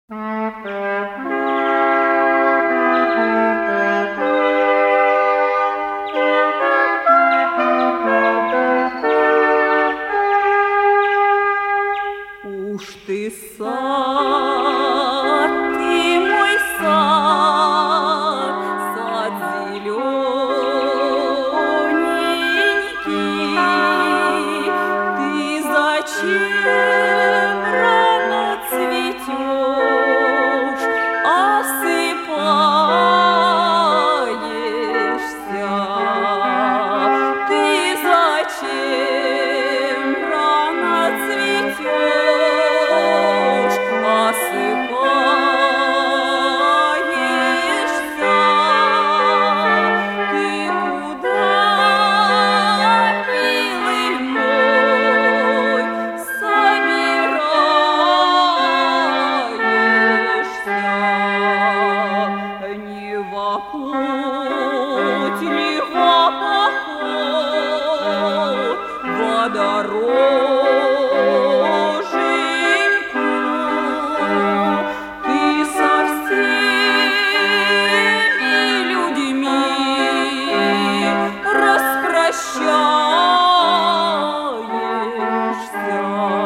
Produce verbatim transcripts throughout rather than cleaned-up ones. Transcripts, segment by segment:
Уж ты сад, ты мой сад, сад зелененький. Ты зачем рано цветешь, осыпаешься? Ты зачем рано цветешь, осыпаешься? Ты куда, милый мой, собираешься? Не во путь ли, во поход, во дороженьку? Ты со всеми людьми распрощаешься.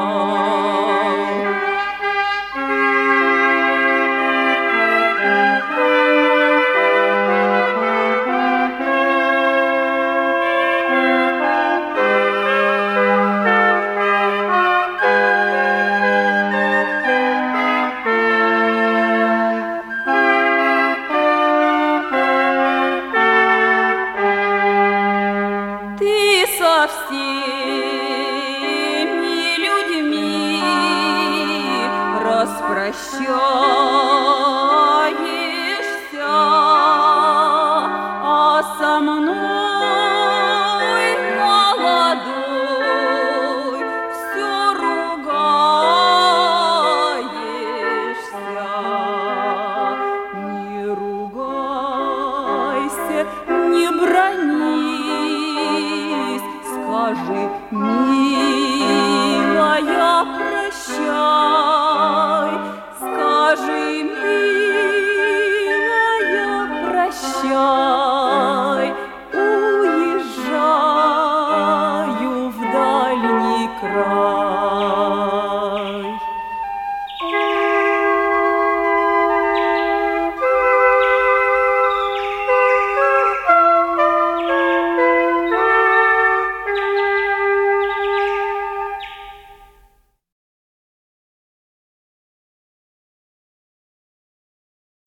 Ты со всеми людьми распрощаешься.